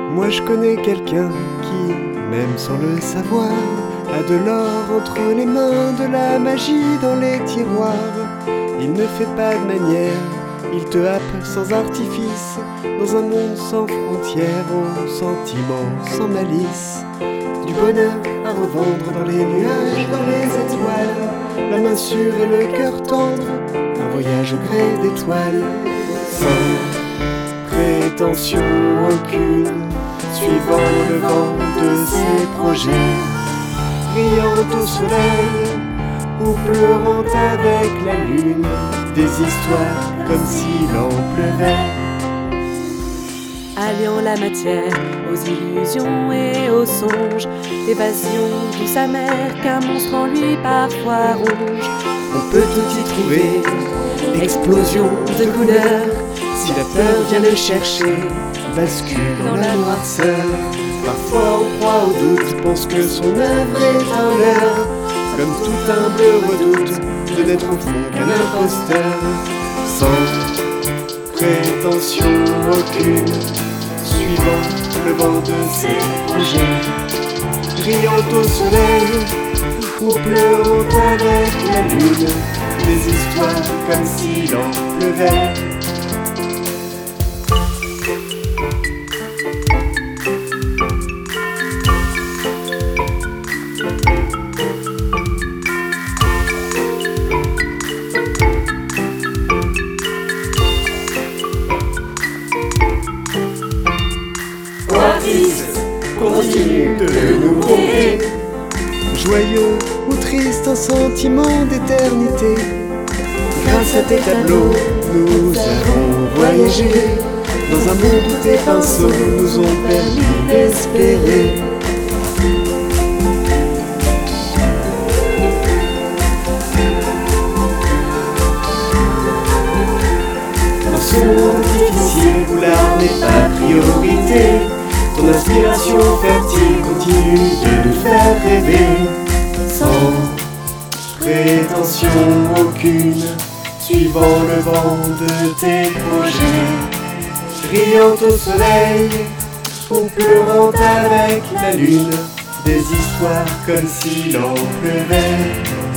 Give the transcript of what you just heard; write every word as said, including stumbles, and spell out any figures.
Moi je connais quelqu'un qui, même sans le savoir, a de l'or entre les mains, de la magie dans les tiroirs. Il ne fait pas de manière, il te happe sans artifice, dans un monde sans frontières, aux sentiments sans malice. Du bonheur à revendre dans les nuages, dans les étoiles, la main sûre et le cœur tendre, un voyage au gré d'étoiles. Sans prétention aucune, suivant le vent de ses projets, riant au soleil ou pleurant avec la lune, des histoires comme s'il en pleuvait. Alliant la matière aux illusions et aux songes, évasion douce amère qu'un monstre en lui parfois ronge. On peut tout y trouver, explosion de couleurs, si la peur vient le chercher, bascule dans la noirceur. Parfois on croit au doute, pense que son œuvre est un leurre, comme tout un bleu redoute de n'être au fond qu'un imposteur. Sans prétention aucune, suivant le vent de ses projets, brillant au soleil ou pleurant avec la lune, des histoires comme s'il en pleuvait. Artistes, continue de nous conter. Joyeux ou triste, un sentiment d'éternité. Grâce à tes tableaux, nous avons voyagé dans un monde où tes pinceaux nous ont permis d'espérer. Dans ce monde difficile où l'art n'est pas priorité, ton inspiration fertile continue de nous faire rêver. Sans prétention aucune, suivant le vent de tes projets, riant au soleil ou pleurant avec la lune, des histoires comme s'il en pleuvait.